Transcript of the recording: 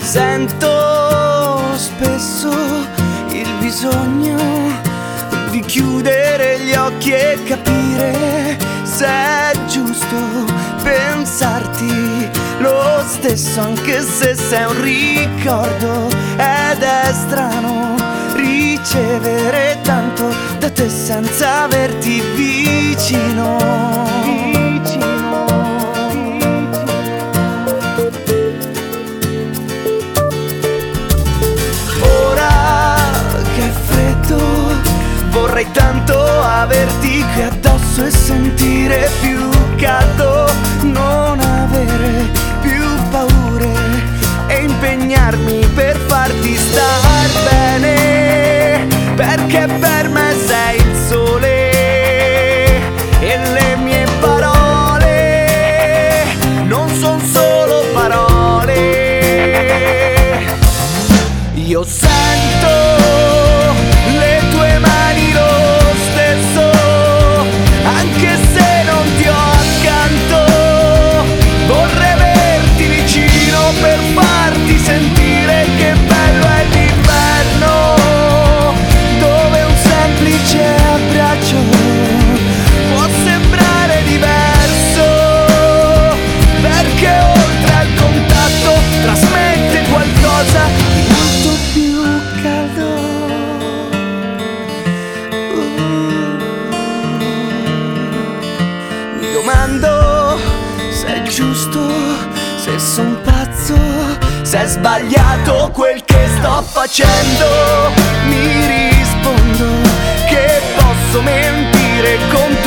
Sento spesso il bisogno di chiudere gli occhi e capire se è giusto pensarti lo stesso, anche se sei un ricordo. Ed è strano ricevere tanto da te senza averti vicino. Vorrei tanto averti qui addosso e sentire più caldo, non avere più paure e impegnarmi per farti star bene, perché per me sei il sole e le mie parole non son solo parole. Io sento le tue mani lo stesso, anche se non ti ho accanto. Vorrei averti vicino per farti sentire che bello è l'inverno, dove un semplice abbraccio può sembrare diverso, perché oltre al contatto trasmette qualcosa di molto più caldo. Mi domando se è giusto, se son pazzo, se è sbagliato quel che sto facendo. Mi rispondo che posso mentire con